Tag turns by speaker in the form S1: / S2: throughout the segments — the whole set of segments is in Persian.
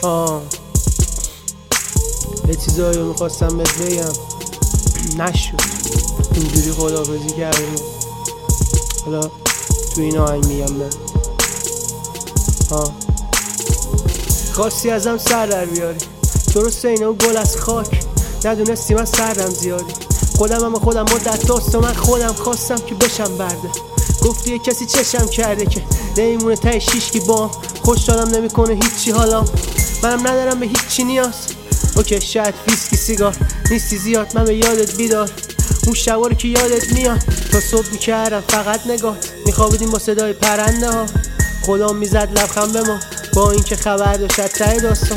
S1: یه چیزایی رو میخواستم بهت بگم نشد، اینجوری خداحافظی کردیم. حالا تو این آهنگ میگم به خواستی ازم سر در بیاری، درسته اینو گل از خاک، ندونستی من سردم زیادی. خودم مدت داست و من خودم خواستم که بشم برده. گفتی یه کسی چشم کرده که نمیمونه ته شیشکی بام، خوشحالم نمیکنه هیچی حالا، منم ندارم به هیچی نیاز. اوکی شاید ویسکی سیگار نیستی زیاد، من به یادت بیدار اون شوارو که یادت میاد. تا صبح میکردم فقط نگات، میخوابیدیم با صدای پرنده ها، خدا میزد لبخند به ما با این که خبر داشت ته داستان.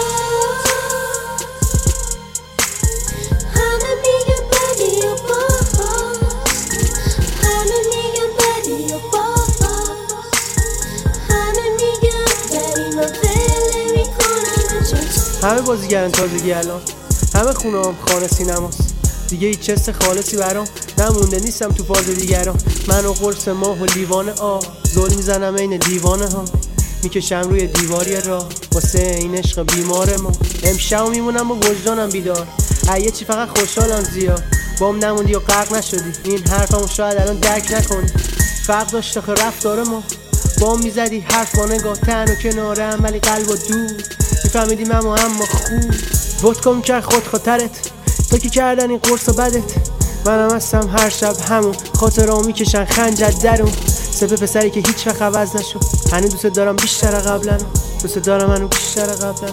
S1: همه بازیگرن تازگی الان، همه خونه‌ام خانه سینماست، دیگه هیچ چست خالصی برام نمونده، نیستم تو فاز دیگران. من و قرص ماه و لیوان زل میزنم این دیوانه ها، میکشم روی دیواری راه واسه این عشق بیمار ما. امشب میمونم و وجدانم بیدار، یه چی فقط خوشحالم زیاد بام نموندی و غرق نشدی. این حرفمو شاید الان درک نکنی، فرق داشت آخه رفتار ما، بام میزدی حرف با نگاه، تن و کنارم ولی قلب و دور، میفهمیدیم اما خوب ودکا میکرد خود خاطرت، تا که کردن این قرص و بدت. منم هستم هر شب همون، خاطرامو میکشن خنجر درون، سپه پسری که هیچ وقت عوض نشد. هنوز دوست دارم بیشتر قبلا، دوست دارم منو بیشتر قبلا.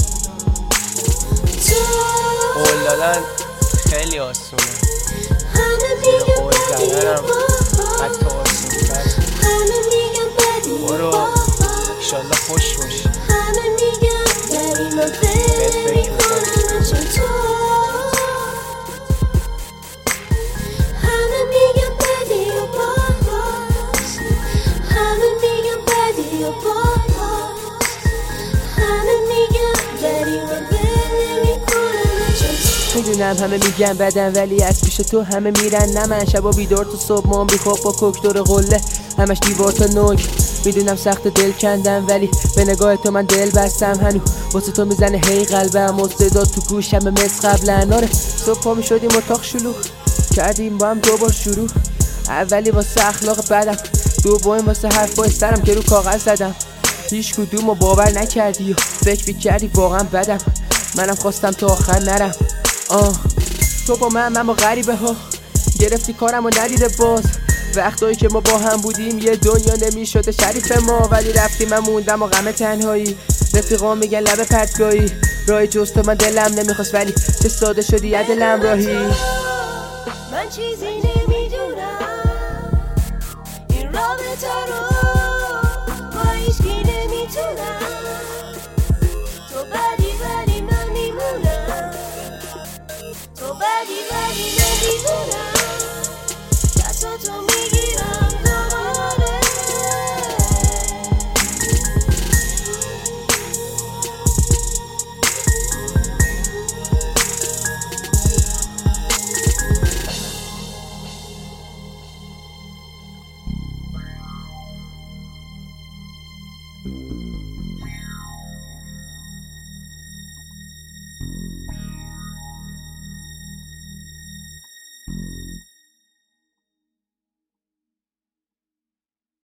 S1: قول دادن خیلی آسونه، زیر قول زدنم حتی آسون‌تر. برو انشالله خوش باشی، بهت فکر میکنم.
S2: میدونم همه میگن بدن ولی از پیش تو همه میرن، نه من شبا بیدار تو صبح ما بیخواب با کوکتور قله، همش دیوار تا نوک. میدونم سخت دل کندم ولی به نگاه تو من دل بستم، هنو واسه تو میزنه هی قلبم و صدا تو گوشم مثل قبلا. آره صبح پا میشدیم اتاق شلوغ کردیم با هم دوبار شروع، اولی واسه اخلاق بدم، دومی واسه حرفای سرم که رو کاغذ زدم. هیچ کدومو باور نکردی و فکر میکردی واقعا بدم، منم خواستم تا آخر نرم. تو با من با غریبه ها گرفتی کارم و ندیده باز، وقتایی که ما با هم بودیم یه دنیا نمیشده شریف ما، ولی رفتی من موندم و غم تنهایی. رفیقا میگن لب پرتگاهی، راه جز تو من دلم نمیخواست ولی چه ساده شدی از دلم راهی.
S3: من چیزی نمیدونم این رابطه رو با هیچکی نمیتونم، تو بدی ولی من میمونم، تو بدی ولی نمیدونم، دستاتو میگیرم دوباره.